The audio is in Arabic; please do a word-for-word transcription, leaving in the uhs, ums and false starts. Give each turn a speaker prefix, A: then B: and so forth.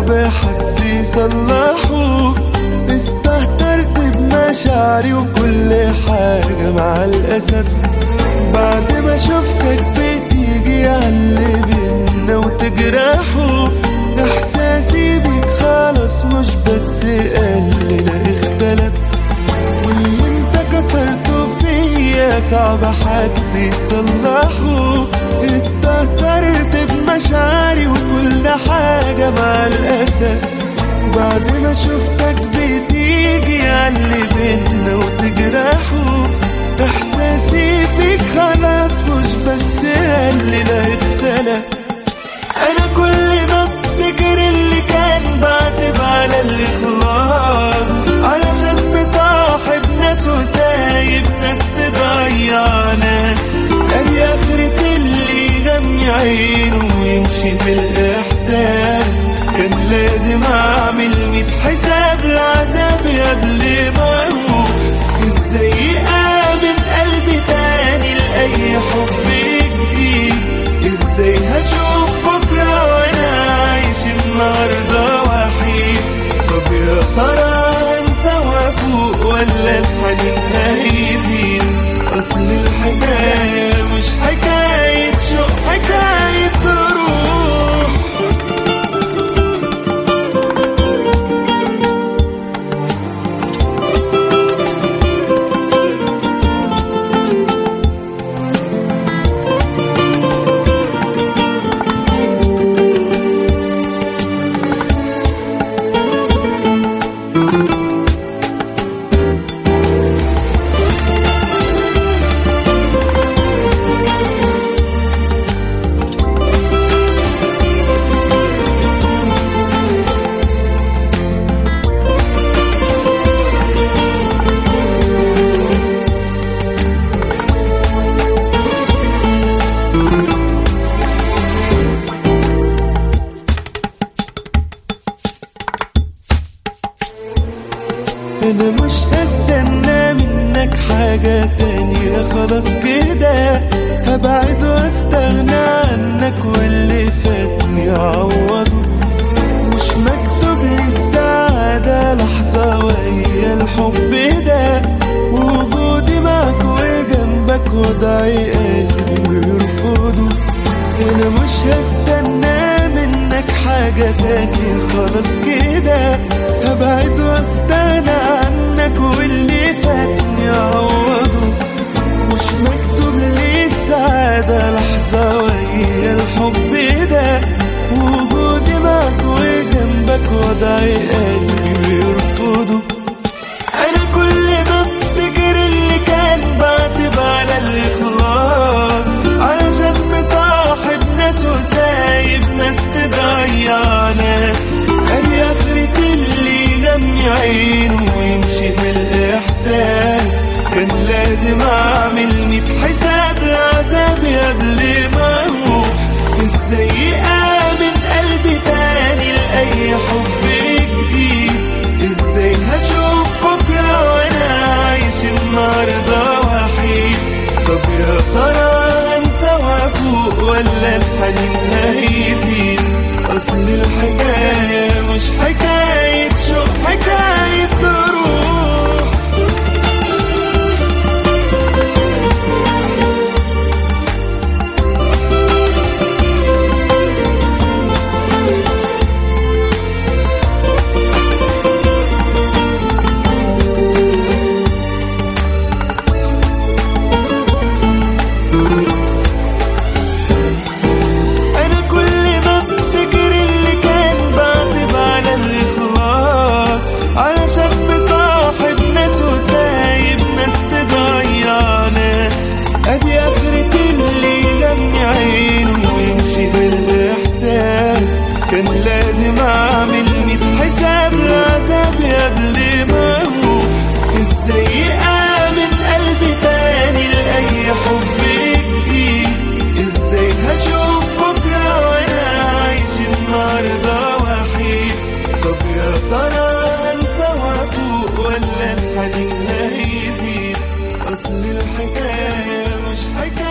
A: صعب حد يصلحه. استهترت بمشاعري وكل حاجة مع الأسف، بعد ما شفتك بتيجي عاللي بينا وتجرحه. إحساسي بيك خلاص مش بس قل لا اختلف، واللي انت كسرته فيا صعب حد يصلحه. استهترت بمشاعري وكل حاجة مع الأسف، بعد ما شفتك بتيجي عاللي بينا وتجرحه. إحساسي بيك خلاص مش بس قل لا اختلف. أنا كل ما افتكر اللي كان بعتب على اللي خلاص، علشان مصاحب ناس وسايب ناس تضيع ناس. ادي اخرة اللي يغمي عينه ويمشي بالإحساس. كان لازم اعمل ميت حساب لعذابي قبل ما اروح. ازاي امن قلبي تاني لأي حب جديد؟ ازاي هشوف بكرة وانا عايش النهاردة وحيد؟ طب يا ترى انسى وافوق ولا الحنين هيزيد؟ اصل الحكاية مش حكاية شوق، حكاية روح. أنا مش هستنى منك حاجة تانية، خلاص كده هبعد واستغنى عنك واللي فاتني أعوضه. مش مكتوب لي السعادة لحظة ويا الحب ده، ووجودي معك وجنبك وضعي قلبي ويرفضه. أنا مش هستنى منك حاجة تانية، خلاص كده هبعد واستغنى عنك واللي فاتني أعوضه. مش مكتوب لي السعادة لحظة ويا الحب ده، ووجودي معك وجنبك وضعي قلبي ويرفضه. أنا كل ما افتكر اللي كان بعتب على اللي خلاص، علشان مصاحب ناس وسايب ناس تضيع ناس. ادي اخرة اللي يغمي عينه ويمشي بالإحساس. كان لازم اعمل ميت حساب لعذابي قبل ما اروح. ازاي امن قلبي تاني لأي حب جديد؟ ازاي هشوف بكرة وانا عايش النهاردة وحيد؟ طب يا ترى انسى وافوق ولا الحنين هيزيد؟ اصل الحكاية مش حكاية شوق، حكاية روح. كان لازم اعمل ميت حساب لعذابي قبل ما اروح. ازاي امن قلبي تاني لأي حب جديد؟ ازاي هشوف بكرة وانا عايش النهاردة وحيد؟ طب يا ترى انسى وافوق ولا الحنين هيزيد؟ اصل الحكاية مش حكاية